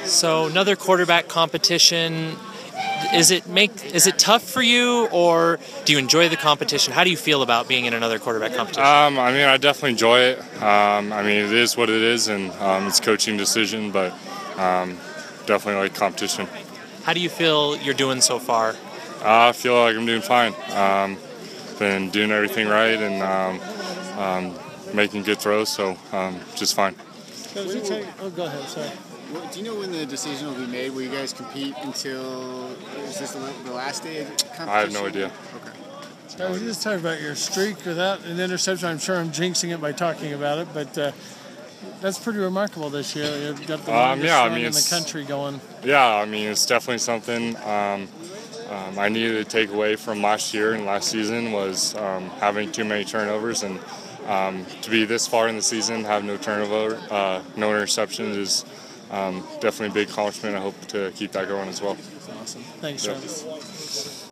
So another quarterback competition. Is it tough for you, or do you enjoy the competition? How do you feel about being in another quarterback competition? I definitely enjoy it. It is what it is, and it's a coaching decision, but definitely like competition. How do you feel you're doing so far? I feel like I'm doing fine. Been doing everything right and making good throws, so just fine. Go ahead, sorry. Do you know when the decision will be made? Will you guys compete until, is this the last day of the competition? I have no idea. Okay. I was just talking about your streak without an interception. I'm sure I'm jinxing it by talking about it, but that's pretty remarkable this year. You've got the longest run in the country going. Yeah, it's definitely something I needed to take away from last year and last season was having too many turnovers, and to be this far in the season, have no turnover, no interceptions is definitely a big accomplishment. I hope to keep that going as well. That's awesome. Thanks, Travis.